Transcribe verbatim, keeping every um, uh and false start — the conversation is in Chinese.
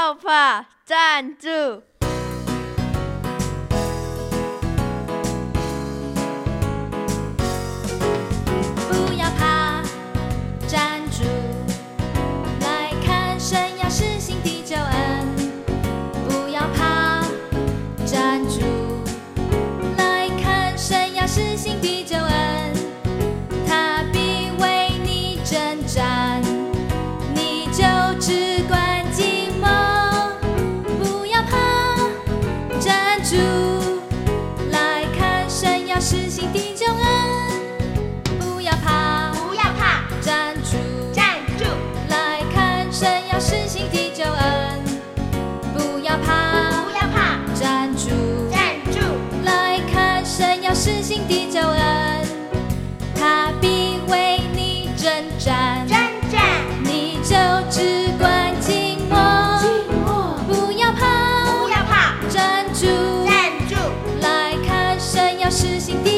要怕，站住！ 不要怕，站住！来看神要施行的救恩。不要怕，站住！来看神要施行的救恩。他必为你征战，你就只管静默。不要怕，站住！来看神要施行的救恩。不要怕， 不要怕， 站住！ 站住！ 来看神要施行的救恩。不要怕， 不要怕， 站住！ 站住！ 来看神要施行的救恩。他必为你征战， 征战！ 你就只管静默。 静默！ 不要怕， 不要怕， 站住！ 站住！ 来看神要施行的